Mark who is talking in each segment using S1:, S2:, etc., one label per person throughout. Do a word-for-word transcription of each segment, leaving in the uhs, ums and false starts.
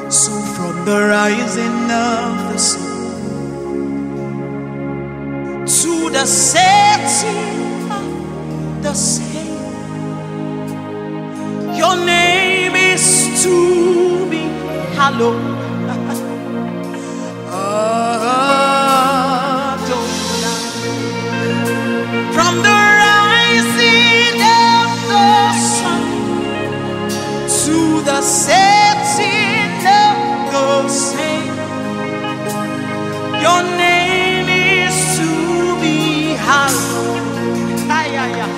S1: So from the rising of the sun to the setting of the same, your name is to be hallowed. From the rising of the sun to the setting of the same, your name is to be hallowed. Ay, ay, ay.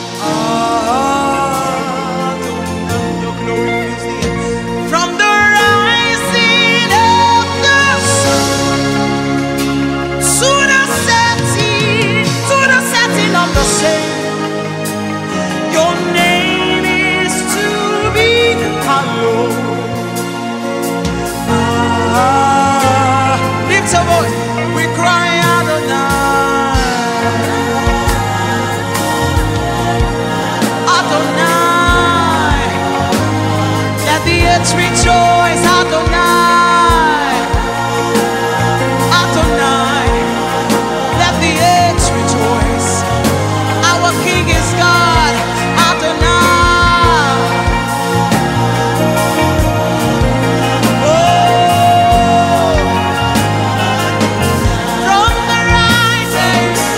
S1: Ah, your glory fills the air. From the rising of the sun to the setting, to the setting of the same, your name is to be hallowed. Ah, lift your voice, we cry Adonai, Adonai. Let the earth rejoice, Adonai, Adonai. Let the earth rejoice. Our King is God, Adonai. Oh, from the rising to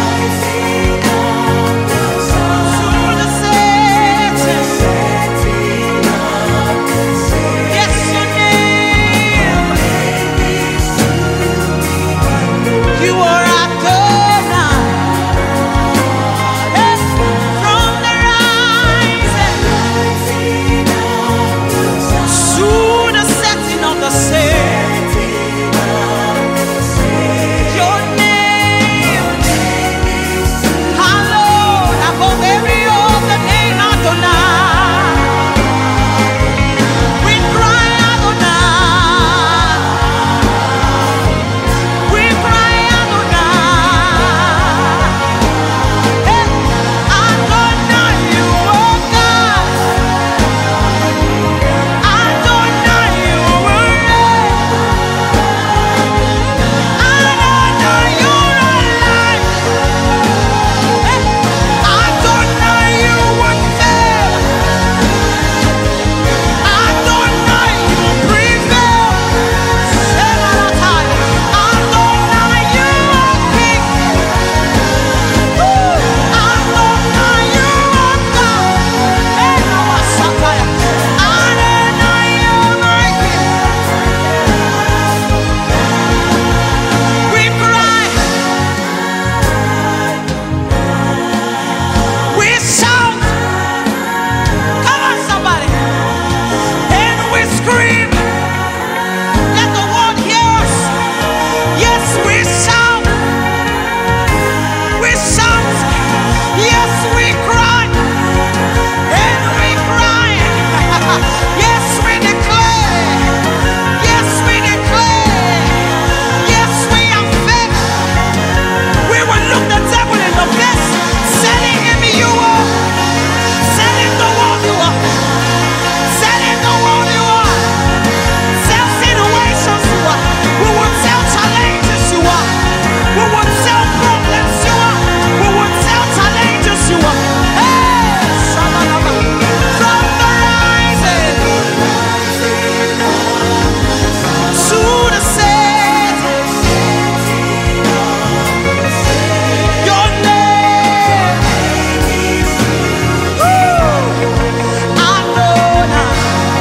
S1: the setting, yes, your name, you are Adonai. Yes, from the rising to the setting of the same, your name, hallowed above every other name, Adonai. We cry Adonai, we cry Adonai. Hey, Adonai, you are God. Adonai, you are reign. Adonai, you're alive. Hey, Adonai, you would fail. Adonai, you prevail. Adonai, you are King. Adonai, you are God. Hey, Sataya. Adonai, you are King. We cry, we shout. Come on, somebody. And we scream. Let the world hear us. Yes, we shout. We shout. Yes, we cry. And we cry. Yes, we declare. Yes, we declare. Yes, we have faith. We will look the devil in the face, telling him you are, telling the world you are, telling the world you are, tell situations you are. We will tell challenges you are. We will tell problems you are. We will tell challenges you are. Hey, Shabalaba. From the rising to the setting, your name, woo, Adonai.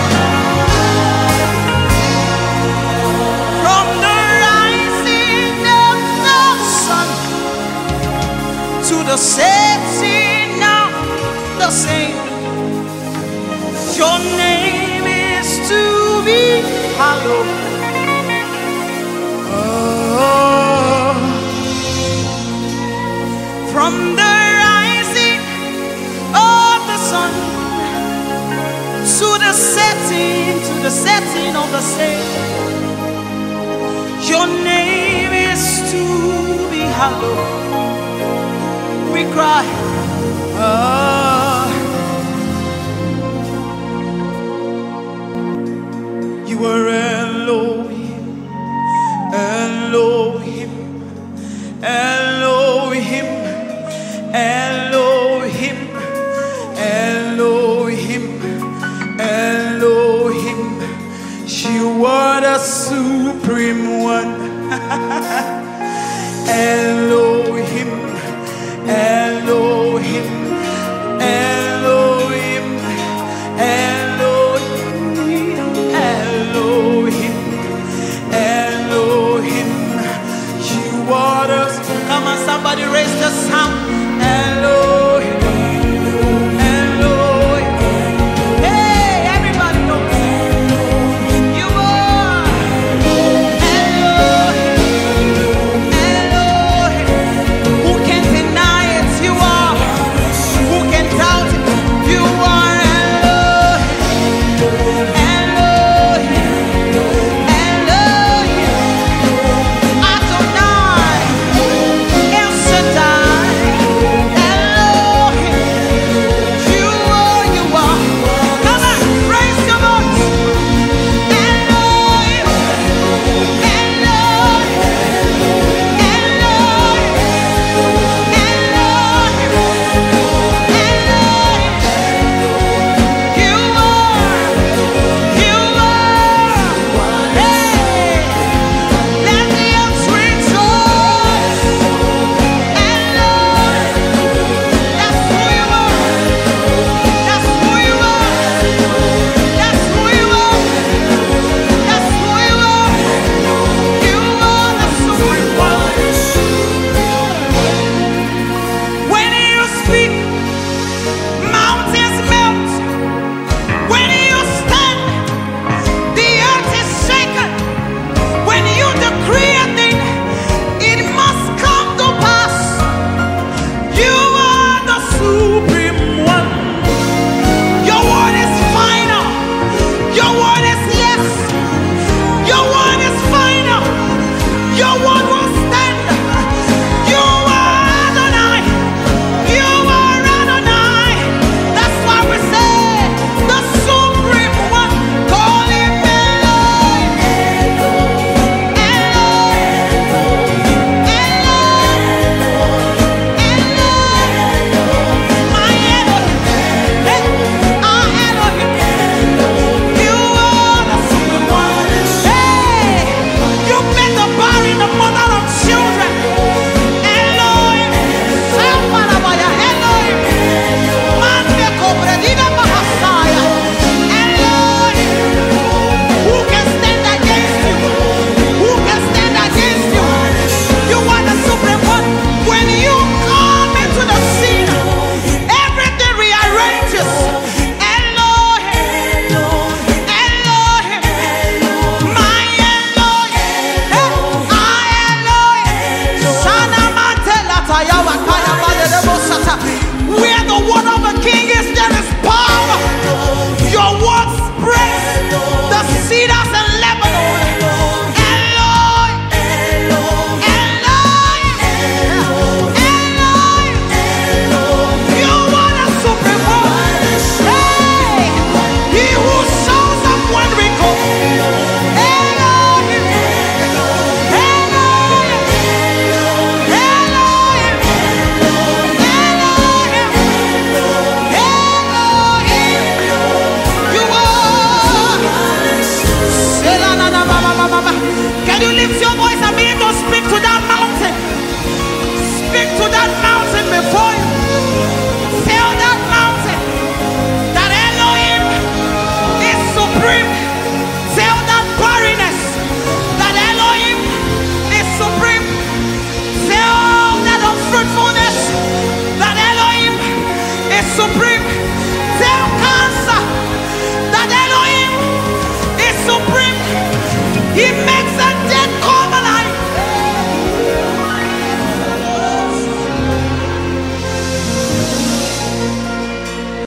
S1: From the rising of the sun to the setting of the same, your name is to be hallowed. Oh, from the rising of the sun to the setting, to the setting of the same, your name is to be hallowed. We cry, ah. You are Elohim, Elohim, Elohim, Elohim, Elohim, Elohim. You are the supreme one. Elohim.